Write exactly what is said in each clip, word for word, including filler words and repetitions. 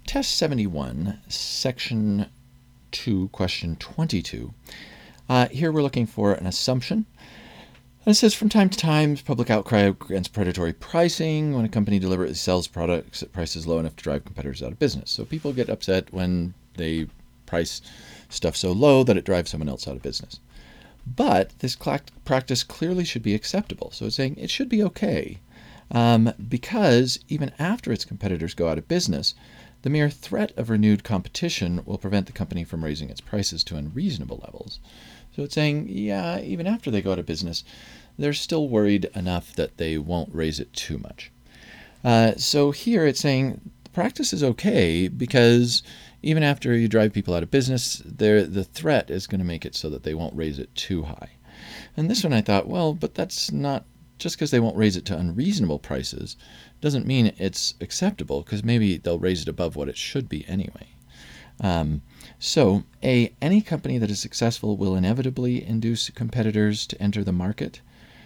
Test seventy-one, Section two, Question twenty-two. Uh, here we're looking for an assumption. And it says, from time to time, public outcry against predatory pricing when a company deliberately sells products at prices low enough to drive competitors out of business. So people get upset when they price stuff so low that it drives someone else out of business. But this practice clearly should be acceptable. So it's saying it should be okay um, because even after its competitors go out of business, the mere threat of renewed competition will prevent the company from raising its prices to unreasonable levels. So it's saying, yeah, even after they go out of business, they're still worried enough that they won't raise it too much. Uh, so here it's saying the practice is okay because even after you drive people out of business, the threat is going to make it so that they won't raise it too high. And this one I thought, well, but that's not just because they won't raise it to unreasonable prices doesn't mean it's acceptable, because maybe they'll raise it above what it should be anyway. Um, so, A, any company that is successful will inevitably induce competitors to enter the market.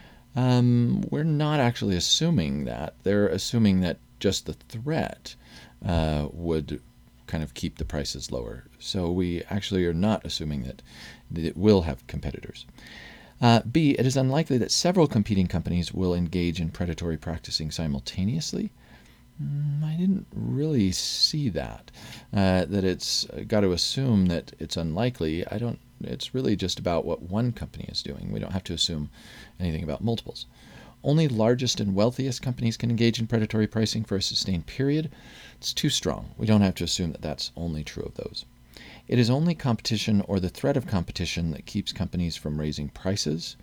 Um, we're not actually assuming that. They're assuming that just the threat uh, would kind of keep the prices lower. So we actually are not assuming that it will have competitors. Uh, B, it is unlikely that several competing companies will engage in predatory practicing simultaneously. Mm, I didn't really see that, uh, that it's got to assume that it's unlikely. I don't, it's really just about what one company is doing. We don't have to assume anything about multiples. Only largest and wealthiest companies can engage in predatory pricing for a sustained period. It's too strong. We don't have to assume that that's only true of those. It is only competition or the threat of competition that keeps companies from raising prices.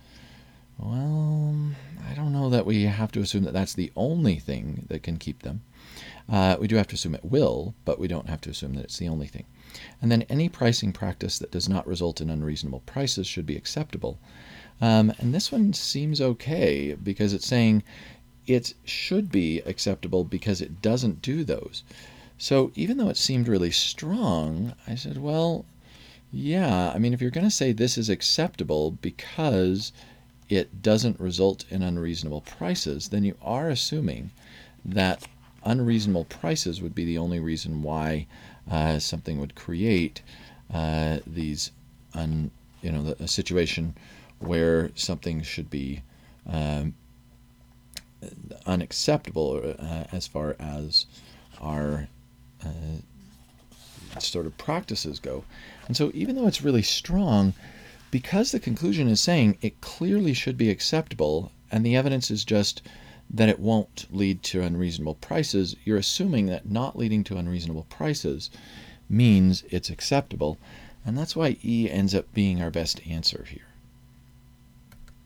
Well, I don't know that we have to assume that that's the only thing that can keep them. Uh, we do have to assume it will, but we don't have to assume that it's the only thing. And then any pricing practice that does not result in unreasonable prices should be acceptable. Um, and this one seems okay because it's saying it should be acceptable because it doesn't do those. So even though it seemed really strong, I said, well, yeah, I mean, if you're going to say this is acceptable because it doesn't result in unreasonable prices, then you are assuming that unreasonable prices would be the only reason why uh, something would create uh, these, un, you know, the, a situation where something should be um, unacceptable uh, as far as our uh, sort of practices go. And so even though it's really strong, because the conclusion is saying it clearly should be acceptable and the evidence is just that it won't lead to unreasonable prices, you're assuming that not leading to unreasonable prices means it's acceptable. And that's why E ends up being our best answer here.